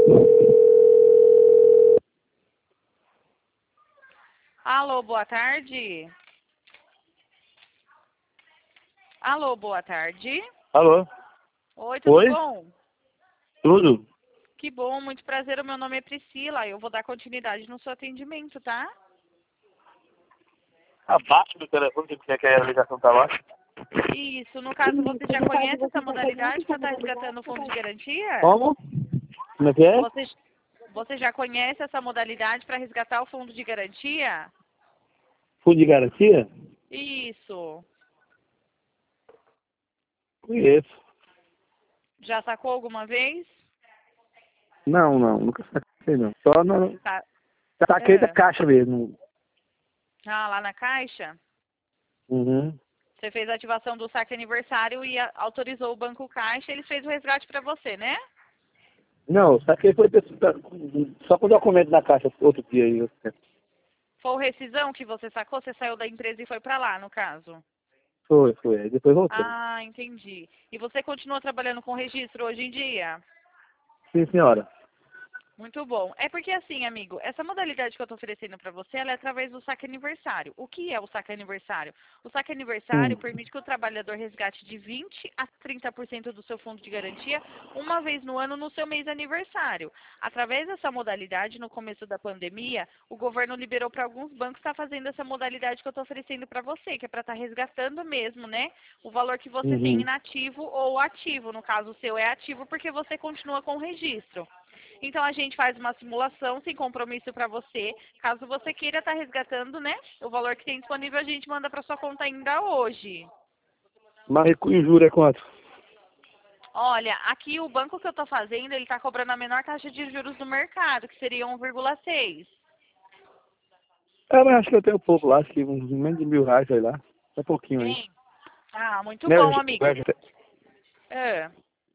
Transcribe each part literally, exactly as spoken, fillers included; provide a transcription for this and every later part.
Alô, boa tarde. Alô, boa tarde. Alô? Oi, tudo Oi? bom? Tudo? Que bom, muito prazer. O meu nome é Priscila. Eu vou dar continuidade no seu atendimento, tá? Abaixo do telefone, que quer que a ligação tá baixa? Isso. No caso, você já conhece essa modalidade para estar resgatando o fundo de garantia? Como? Como é que é? Você, você já conhece essa modalidade para resgatar o fundo de garantia? Fundo de garantia? Isso. Conheço. Já sacou alguma vez? Não, não, nunca saquei não. Só no... Tá. Saquei da É. caixa mesmo. Ah, lá na caixa? Uhum. Você fez a ativação do saque aniversário e a- autorizou o Banco Caixa, ele fez o resgate para você, né? Não, saquei foi só com o documento na caixa outro dia aí. Foi o rescisão que você sacou? Você saiu da empresa e foi para lá, no caso? Foi, foi. Aí depois voltei. Ah, entendi. E você continua trabalhando com registro hoje em dia? Sim, senhora. Muito bom. É porque assim, amigo, essa modalidade que eu estou oferecendo para você, ela é através do saque aniversário. O que é o saque aniversário? O saque Hum. aniversário permite que o trabalhador resgate de vinte a trinta por cento do seu fundo de garantia uma vez no ano no seu mês aniversário. Através dessa modalidade, no começo da pandemia, o governo liberou para alguns bancos estar fazendo essa modalidade que eu estou oferecendo para você, que é para estar resgatando mesmo, né? O valor que você tem Uhum. inativo ou ativo. No caso, o seu é ativo porque você continua com o registro. Então a gente faz uma simulação sem compromisso para você. Caso você queira estar resgatando, né? O valor que tem disponível a gente manda para sua conta ainda hoje. Mas em juro é quanto? Olha, aqui o banco que eu estou fazendo, ele está cobrando a menor taxa de juros do mercado, que seria um vírgula seis. É, mas acho que eu tenho pouco lá, acho que uns menos de mil reais, sei lá. É pouquinho aí. Tem? Ah, muito Né, bom, já- amigo. já- É.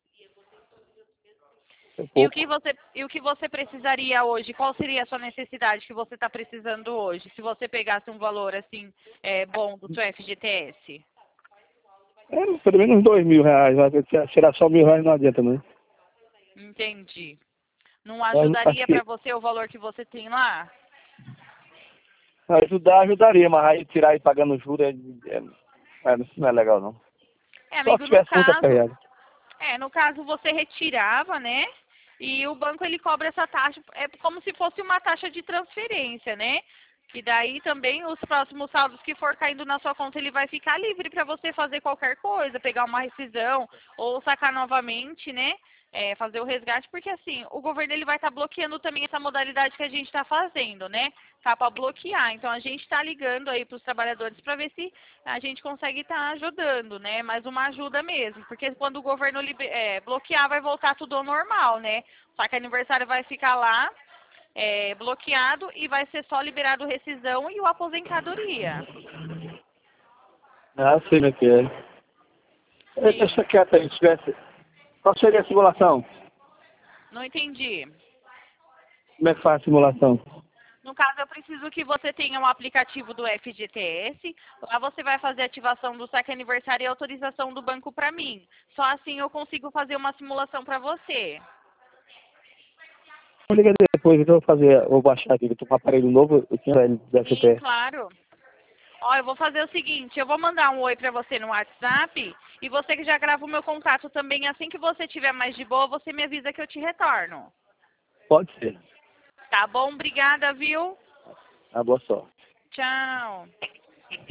É E o que pouco. você e o que você precisaria hoje? Qual seria a sua necessidade que você está precisando hoje? Se você pegasse um valor assim é, bom do seu F G T S? É, pelo menos uns dois mil reais. Vai tirar só mil reais não adianta, não. Entendi. Não Mas acho ajudaria que para você o valor que você tem lá? ajudar, ajudaria, mas aí tirar aí pagando juros é, é, é, isso não é legal, não. É, Só se amigo, no tivesse muito caso, aperreado. é, no caso você retirava, né? E o banco ele cobra essa taxa, é como se fosse uma taxa de transferência, né? Que daí também os próximos saldos que for caindo na sua conta, ele vai ficar livre para você fazer qualquer coisa, pegar uma rescisão ou sacar novamente, né? É, fazer o resgate, porque assim, o governo ele vai estar bloqueando também essa modalidade que a gente está fazendo, né? Tá para bloquear. Então a gente está ligando aí para os trabalhadores para ver se a gente consegue estar ajudando, né? Mas uma ajuda mesmo, porque quando o governo liber, é, bloquear, vai voltar tudo ao normal, né? Só que aniversário vai ficar lá é, bloqueado e vai ser só liberado rescisão e o aposentadoria. Ah, sei o que é. É, Sim, deixa quieto aí, se tivesse. Qual seria a simulação? não entendi. Como é que faz a simulação? No caso, eu preciso que você tenha um aplicativo do F G T S. Lá você vai fazer a ativação do saque aniversário e autorização do banco para mim. Só assim eu consigo fazer uma simulação para você. Eu ligo depois, então eu vou fazer, vou baixar aqui, eu tô com um aparelho novo, eu tinha ele da Sim, C T S. claro. Ó, eu vou fazer o seguinte, eu vou mandar um oi para você no WhatsApp e você que já grava o meu contato também, assim que você tiver mais de boa, você me avisa que eu te retorno. Pode ser. Tá bom? Obrigada, viu? Ah, boa sorte. Tchau.